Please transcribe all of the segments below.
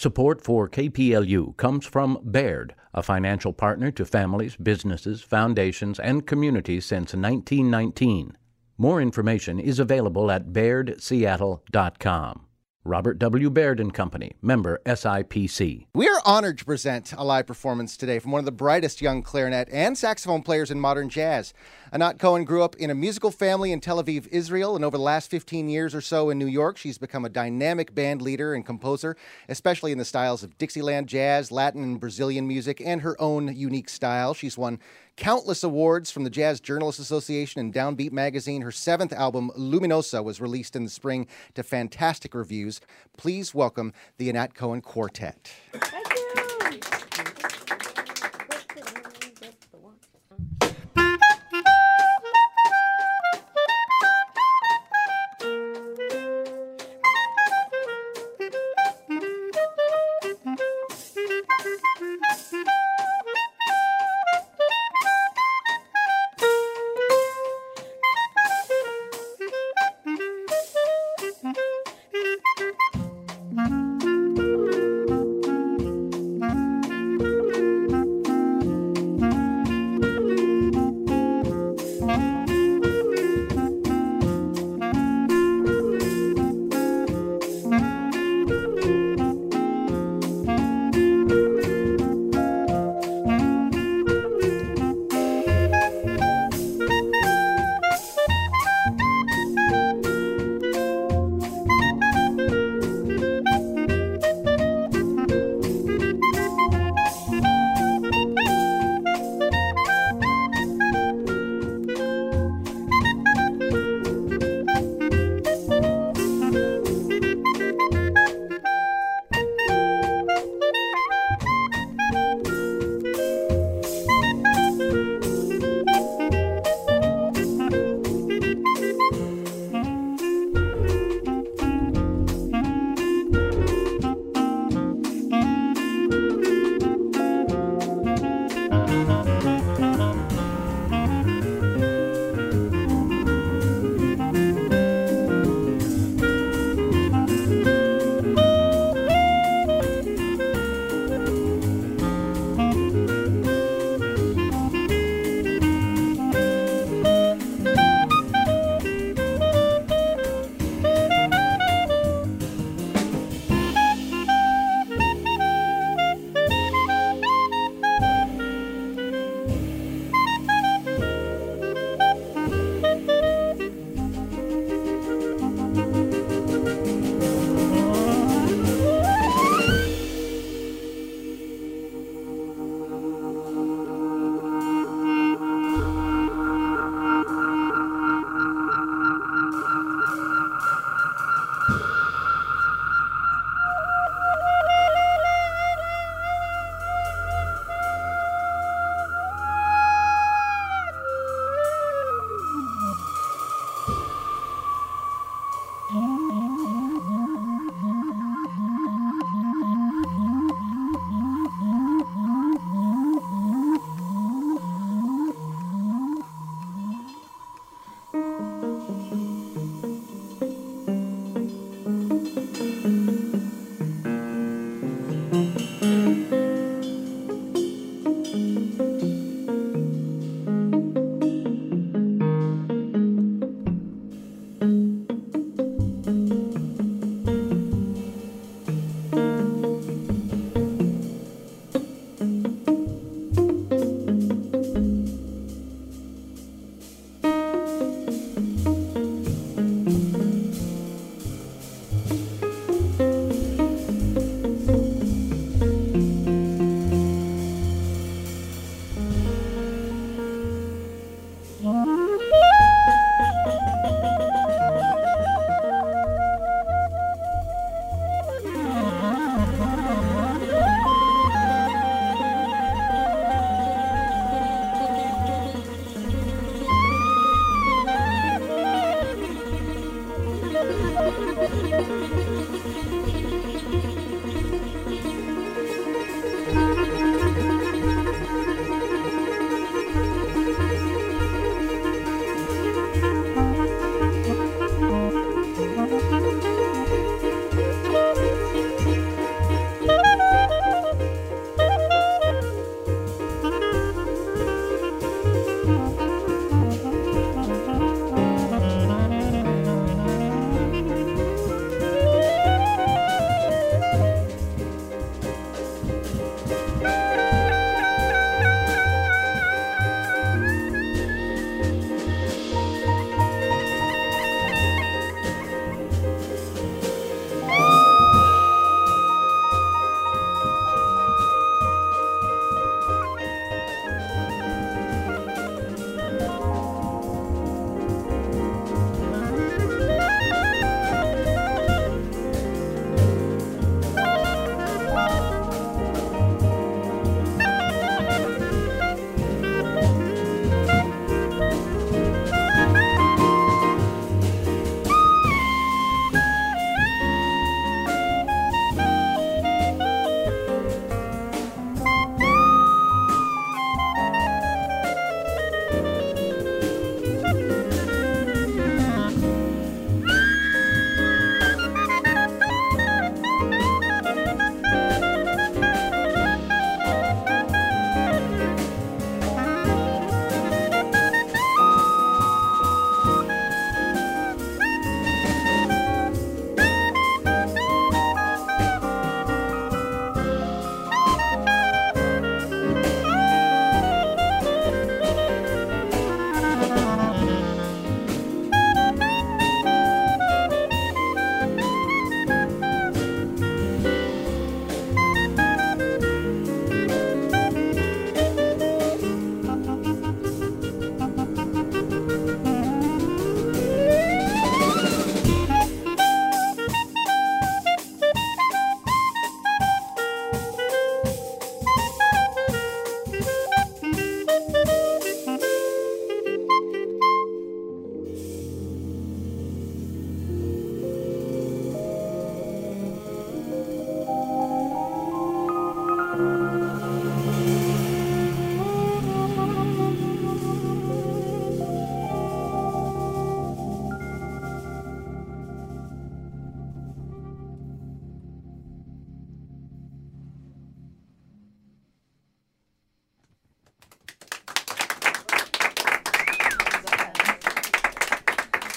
Support for KPLU comes from Baird, a financial partner to families, businesses, foundations, and communities since 1919. More information is available at bairdseattle.com. Robert W. Baird & Company, member SIPC. We are honored to present a live performance today from one of the brightest young clarinet and saxophone players in modern jazz. Anat Cohen grew up in a musical family in Tel Aviv, Israel, and over the last 15 years or so in New York, she's become a dynamic band leader and composer, especially in the styles of Dixieland jazz, Latin, and Brazilian music, and her own unique style. She's won countless awards from the Jazz Journalists Association and Downbeat magazine. Her seventh album, Luminosa, was released in the spring to fantastic reviews. Please welcome the Anat Cohen Quartet. Thank you.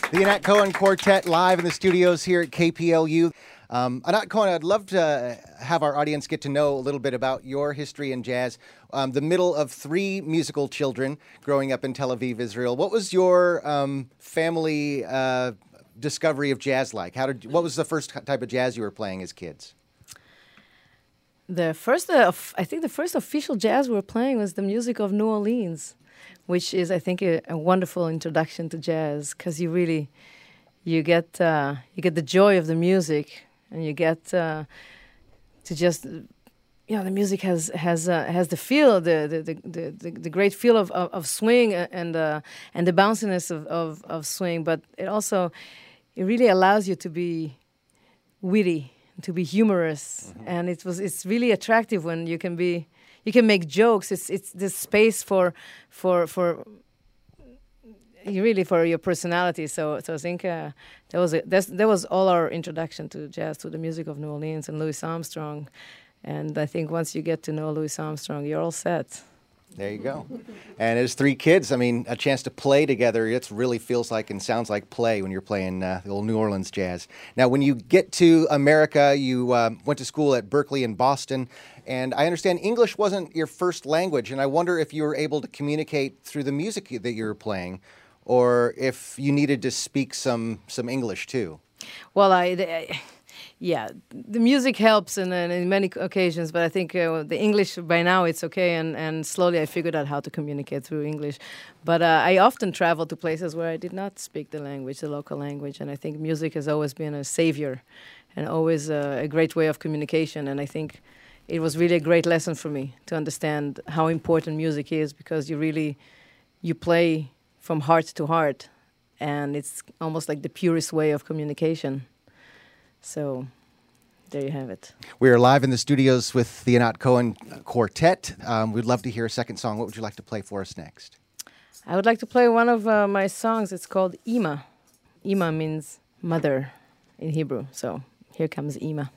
The Anat Cohen Quartet live in the studios here at KPLU. Anat Cohen, I'd love to have our audience get to know a little bit about your history in jazz. The middle of 3 musical children growing up in Tel Aviv, Israel. What was your family discovery of jazz like? What was the first type of jazz you were playing as kids? I think the first official jazz we were playing was the music of New Orleans, which is, I think, a wonderful introduction to jazz, because you get the joy of the music, and you get to just, the music has the feel, the great feel of swing and the bounciness of swing, but it really allows you to be witty, to be humorous, and it's really attractive when you can make jokes. It's this space for your personality. So I think that was all our introduction to jazz, to the music of New Orleans and Louis Armstrong. And I think once you get to know Louis Armstrong, you're all set. There you go. And as 3 kids, I mean, a chance to play together, it really feels like and sounds like play when you're playing the old New Orleans jazz. Now, when you get to America, you went to school at Berkeley in Boston, and I understand English wasn't your first language, and I wonder if you were able to communicate through the music that you were playing, or if you needed to speak some English too. Well, the music helps in many occasions, but I think the English, by now it's okay, and slowly I figured out how to communicate through English. But I often travel to places where I did not speak the local language, and I think music has always been a savior and always a great way of communication, and I think it was really a great lesson for me to understand how important music is, because you play from heart to heart, and it's almost like the purest way of communication. So there you have it. We are live in the studios with the Anat Cohen Quartet. We'd love to hear a second song. What would you like to play for us next? I would like to play one of my songs. It's called Ima. Ima means mother in Hebrew. So here comes Ima.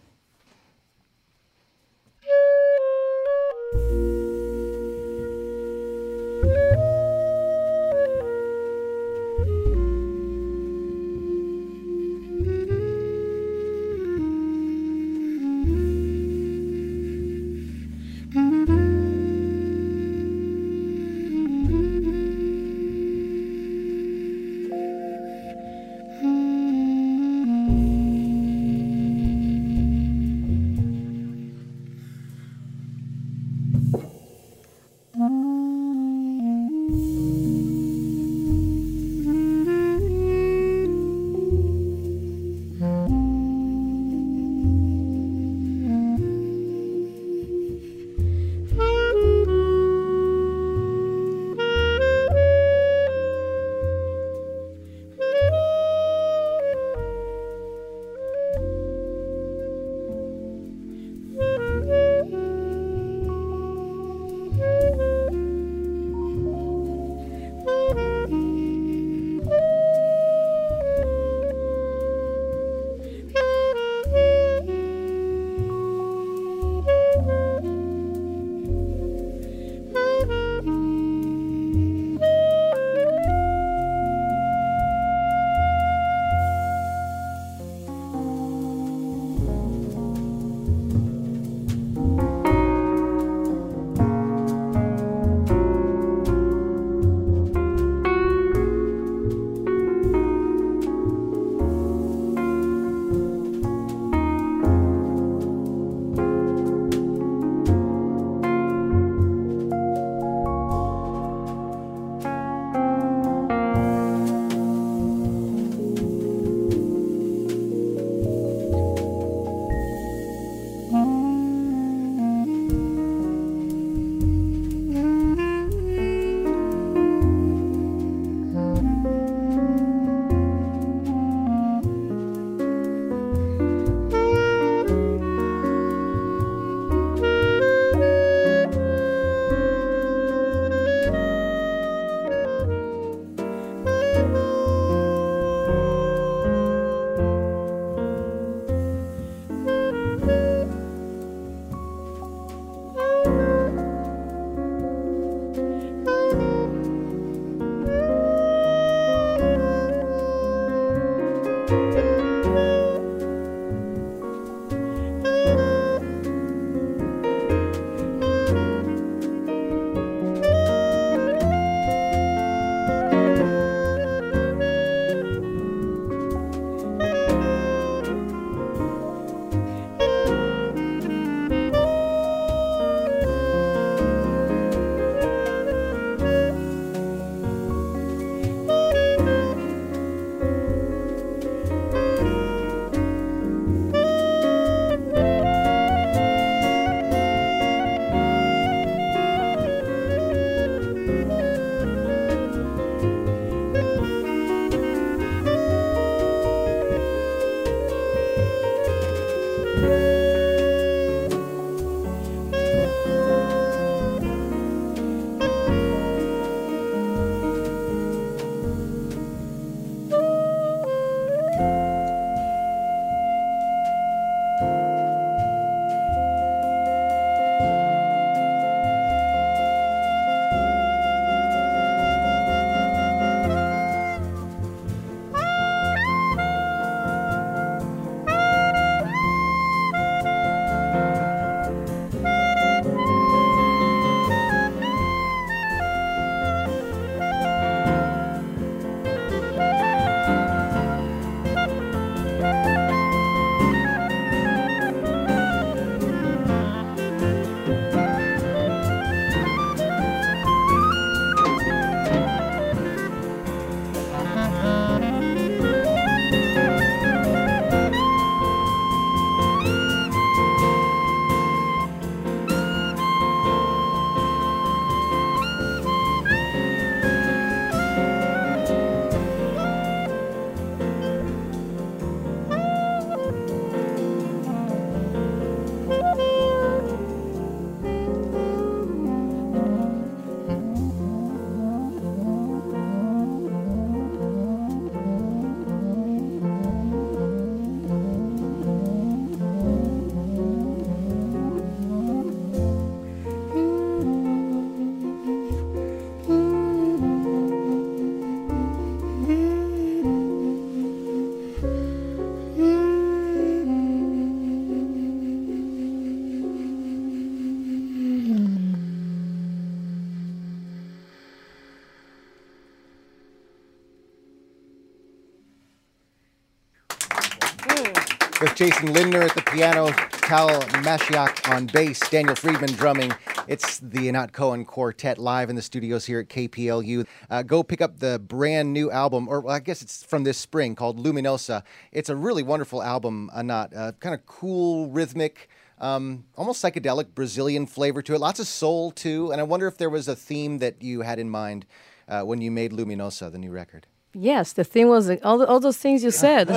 With Jason Lindner at the piano, Tal Mashiach on bass, Daniel Friedman drumming. It's the Anat Cohen Quartet live in the studios here at KPLU. Go pick up the brand new album, or I guess it's from this spring, called Luminosa. It's a really wonderful album, Anat. Kind of cool, rhythmic, almost psychedelic Brazilian flavor to it. Lots of soul, too. And I wonder if there was a theme that you had in mind when you made Luminosa, the new record. Yes, the theme was all those things you said.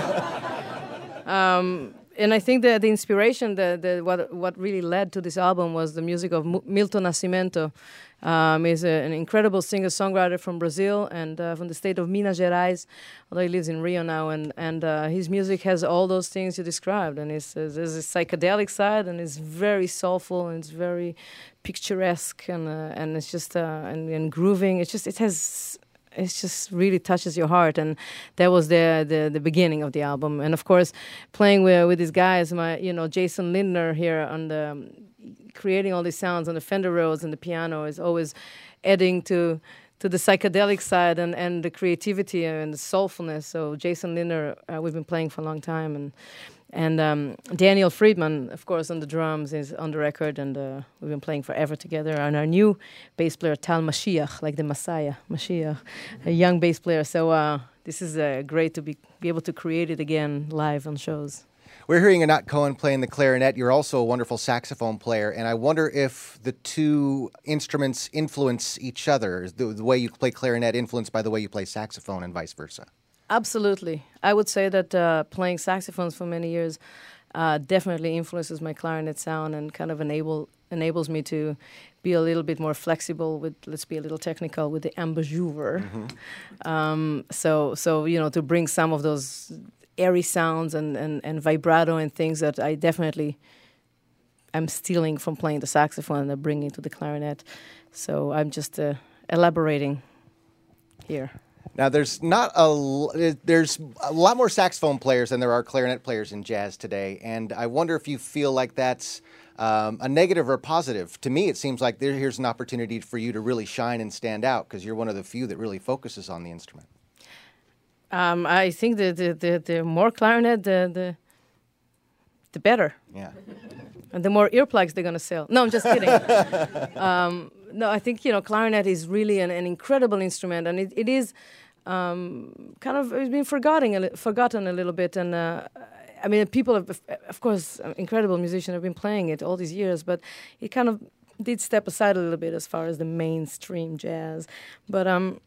And I think that the inspiration, what really led to this album was the music of Milton Nascimento. He's an incredible singer-songwriter from Brazil and from the state of Minas Gerais, although he lives in Rio now. And his music has all those things you described. And there's a psychedelic side, and it's very soulful, and it's very picturesque, and it's just and grooving. It just really touches your heart, and that was the beginning of the album. And of course, playing with these guys, Jason Lindner here on creating all these sounds on the Fender Rhodes and the piano is always adding to the psychedelic side and the creativity and the soulfulness. So Jason Lindner, we've been playing for a long time, and Daniel Friedman, of course, on the drums is on the record, and we've been playing forever together. And our new bass player, Tal Mashiach, like the Messiah, Mashiach, a young bass player. So this is great to be able to create it again live on shows. We're hearing Anat Cohen playing the clarinet. You're also a wonderful saxophone player, and I wonder if the two instruments influence each other. Is the way you play clarinet influenced by the way you play saxophone and vice versa? Absolutely. I would say that playing saxophones for many years definitely influences my clarinet sound and kind of enables me to be a little bit more flexible with, let's be a little technical, with the embouchure. Mm-hmm. So to bring some of those airy sounds and vibrato and things that I definitely am stealing from playing the saxophone and bringing to the clarinet. So I'm just elaborating here. Now, there's a lot more saxophone players than there are clarinet players in jazz today, and I wonder if you feel like that's a negative or a positive. To me, it seems like here's an opportunity for you to really shine and stand out because you're one of the few that really focuses on the instrument. I think the more clarinet, the better. Yeah. And the more earplugs they're going to sell. No, I'm just kidding. No, I think, clarinet is really an incredible instrument, and it is kind of it's been forgotten a little bit. And I mean, people have, of course, incredible musicians have been playing it all these years, but it kind of did step aside a little bit as far as the mainstream jazz. But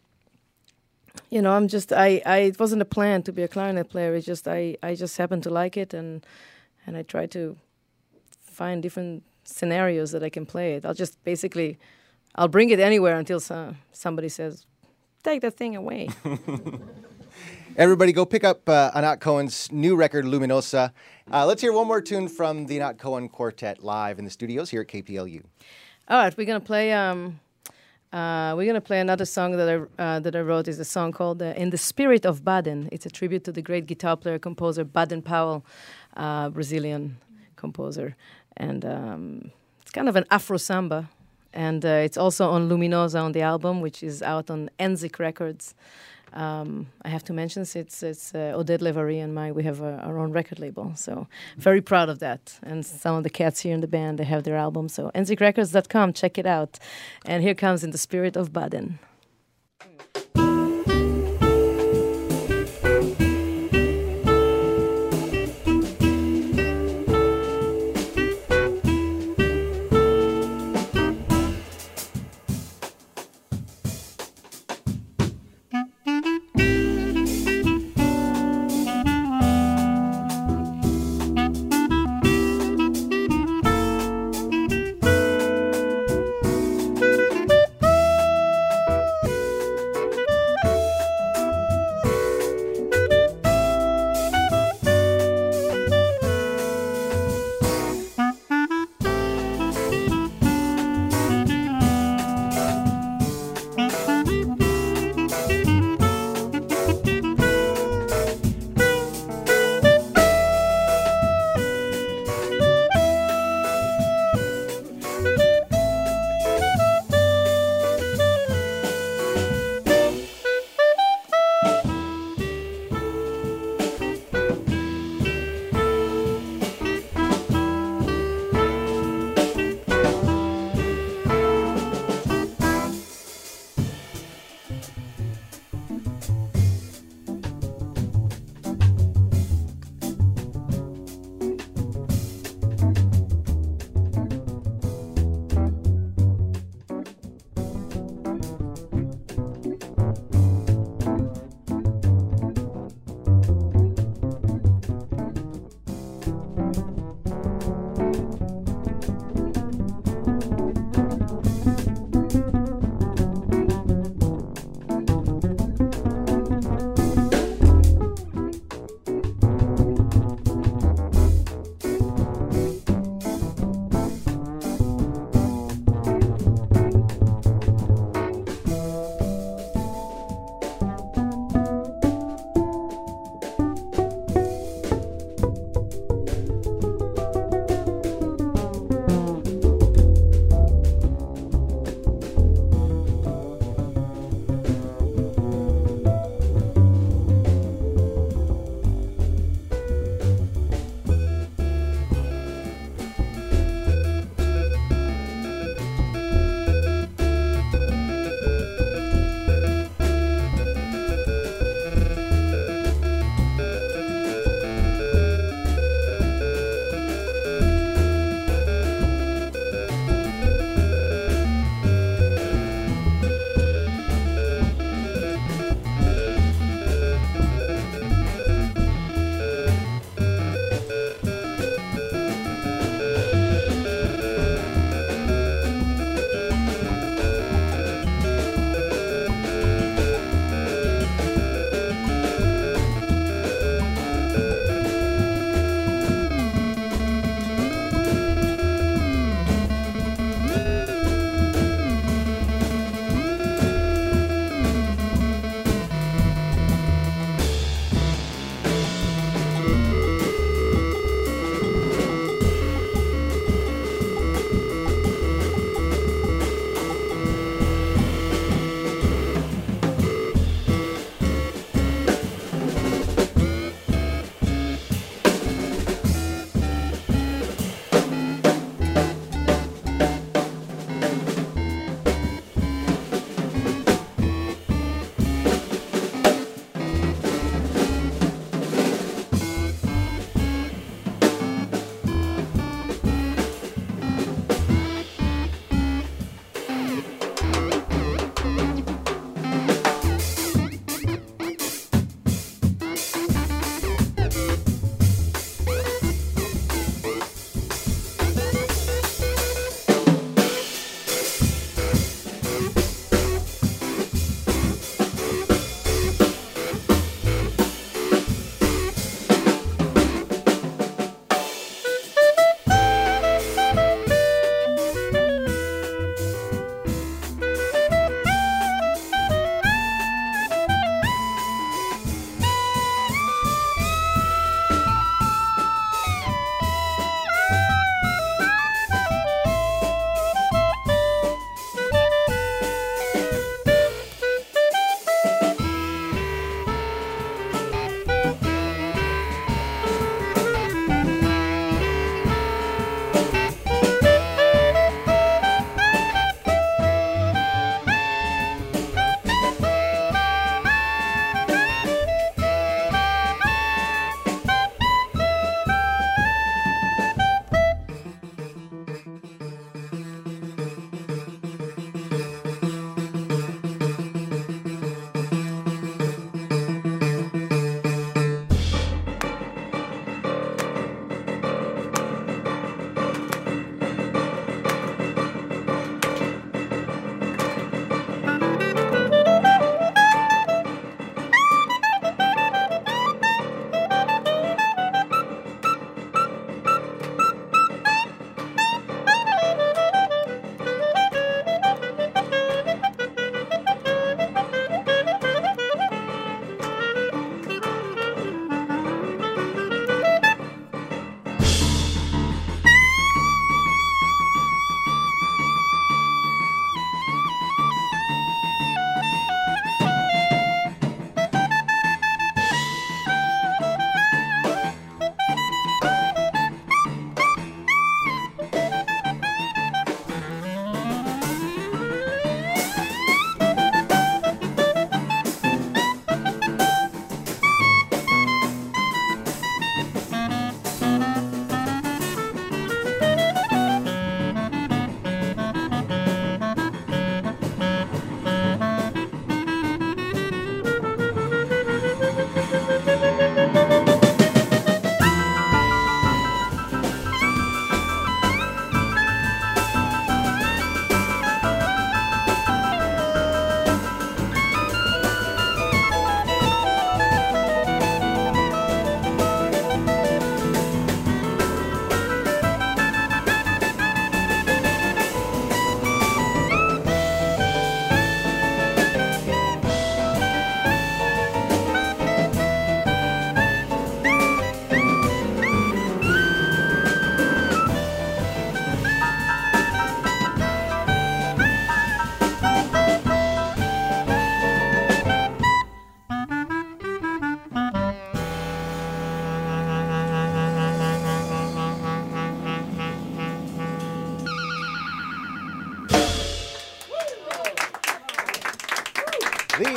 it wasn't a plan to be a clarinet player. It's just I just happened to like it, and I try to find different scenarios that I can play it. I'll bring it anywhere until somebody says, take that thing away. Everybody go pick up Anat Cohen's new record, Luminosa. Let's hear one more tune from the Anat Cohen Quartet live in the studios here at KPLU. All right, we're going to play another song that I wrote. Is a song called In the Spirit of Baden. It's a tribute to the great guitar player, composer Baden Powell, Brazilian composer. And it's kind of an Afro samba. And it's also on Luminosa on the album, which is out on Enzik Records. I have to mention it's Oded Levari and we have our own record label. So very proud of that. And some of the cats here in the band, they have their album. So enzikrecords.com, check it out. And here comes In the Spirit of Baden.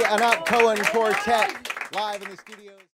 Anat Cohen Quartet live in the studios.